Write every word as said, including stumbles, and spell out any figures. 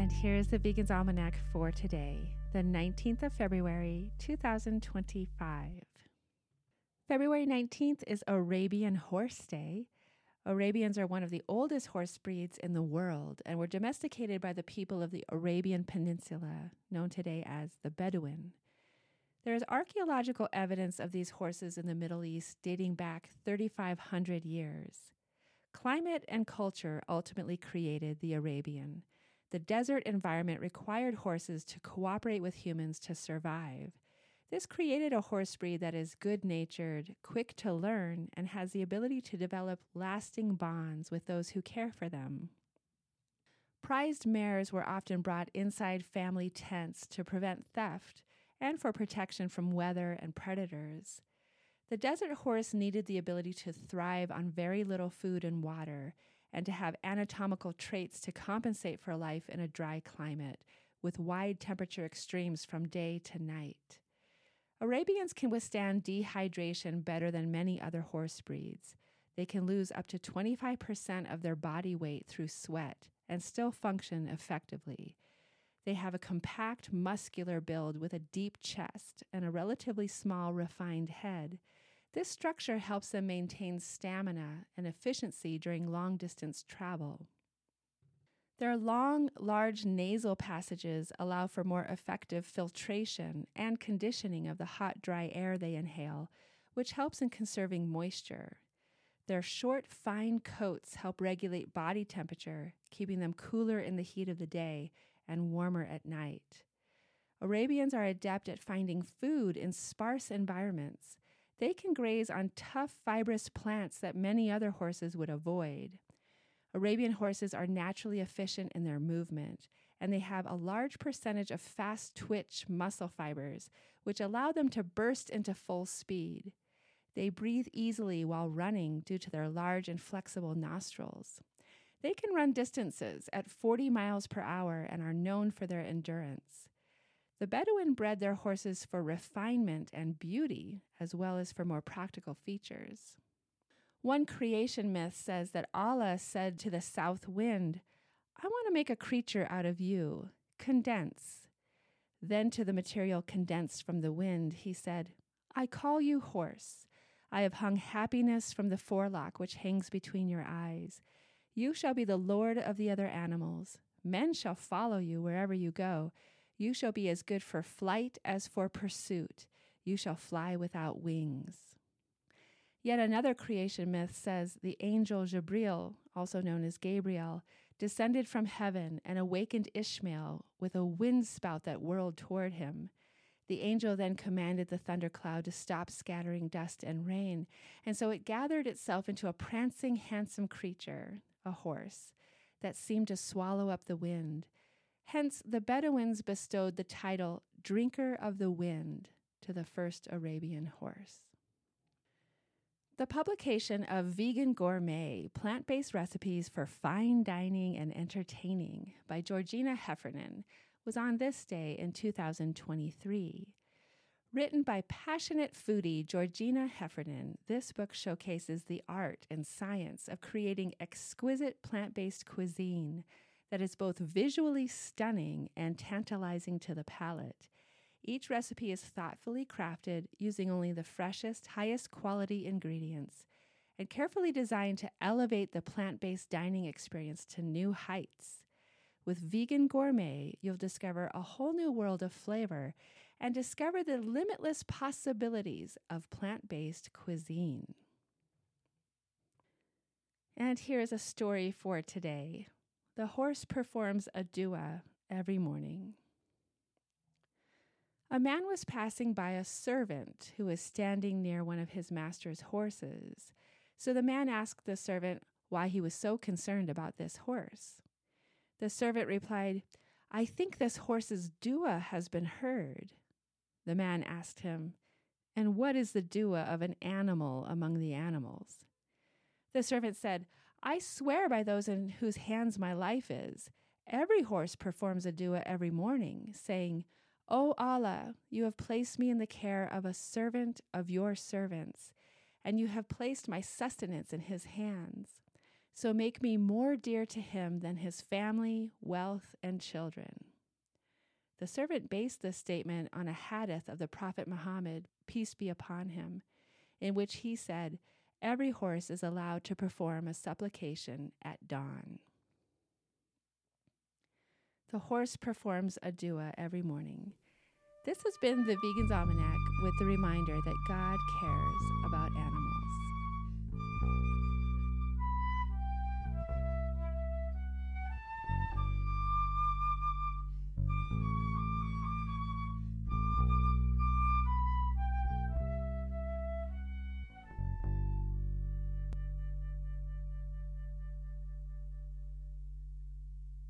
And here's the Vegan's Almanac for today, the nineteenth of February, two thousand twenty-five. February nineteenth is Arabian Horse Day. Arabians are one of the oldest horse breeds in the world and were domesticated by the people of the Arabian Peninsula, known today as the Bedouin. There is archaeological evidence of these horses in the Middle East dating back thirty-five hundred years. Climate and culture ultimately created the Arabian. The desert environment required horses to cooperate with humans to survive. This created a horse breed that is good-natured, quick to learn, and has the ability to develop lasting bonds with those who care for them. Prized mares were often brought inside family tents to prevent theft and for protection from weather and predators. The desert horse needed the ability to thrive on very little food and water, and to have anatomical traits to compensate for life in a dry climate, with wide temperature extremes from day to night. Arabians can withstand dehydration better than many other horse breeds. They can lose up to twenty-five percent of their body weight through sweat and still function effectively. They have a compact, muscular build with a deep chest and a relatively small, refined head. This structure helps them maintain stamina and efficiency during long-distance travel. Their long, large nasal passages allow for more effective filtration and conditioning of the hot, dry air they inhale, which helps in conserving moisture. Their short, fine coats help regulate body temperature, keeping them cooler in the heat of the day and warmer at night. Arabians are adept at finding food in sparse environments. They can graze on tough, fibrous plants that many other horses would avoid. Arabian horses are naturally efficient in their movement, and they have a large percentage of fast-twitch muscle fibers, which allow them to burst into full speed. They breathe easily while running due to their large and flexible nostrils. They can run distances at forty miles per hour and are known for their endurance. The Bedouin bred their horses for refinement and beauty, as well as for more practical features. One creation myth says that Allah said to the south wind, "I want to make a creature out of you. Condense." Then to the material condensed from the wind, he said, "I call you horse. I have hung happiness from the forelock which hangs between your eyes. You shall be the lord of the other animals. Men shall follow you wherever you go. You shall be as good for flight as for pursuit. You shall fly without wings." Yet another creation myth says the angel Jibril, also known as Gabriel, descended from heaven and awakened Ishmael with a wind spout that whirled toward him. The angel then commanded the thundercloud to stop scattering dust and rain, and so it gathered itself into a prancing, handsome creature, a horse, that seemed to swallow up the wind. Hence, the Bedouins bestowed the title Drinker of the Wind to the first Arabian horse. The publication of Vegan Gourmet, Plant-Based Recipes for Fine Dining and Entertaining by Georgina Heffernan was on this day in two thousand twenty-three. Written by passionate foodie Georgina Heffernan, this book showcases the art and science of creating exquisite plant-based cuisine that is both visually stunning and tantalizing to the palate. Each recipe is thoughtfully crafted using only the freshest, highest quality ingredients and carefully designed to elevate the plant-based dining experience to new heights. With Vegan Gourmet, you'll discover a whole new world of flavor and discover the limitless possibilities of plant-based cuisine. And here's a story for today. The horse performs a dua every morning. A man was passing by a servant who was standing near one of his master's horses. So the man asked the servant why he was so concerned about this horse. The servant replied, "I think this horse's dua has been heard." The man asked him, "And what is the dua of an animal among the animals?" The servant said, "I swear by those in whose hands my life is. Every horse performs a dua every morning, saying, 'O Allah, you have placed me in the care of a servant of your servants, and you have placed my sustenance in his hands. So make me more dear to him than his family, wealth, and children. The servant based this statement on a hadith of the Prophet Muhammad, peace be upon him, in which he said, every horse is allowed to perform a supplication at dawn. The horse performs a dua every morning. This has been the Vegan's Almanac with the reminder that God cares about animals.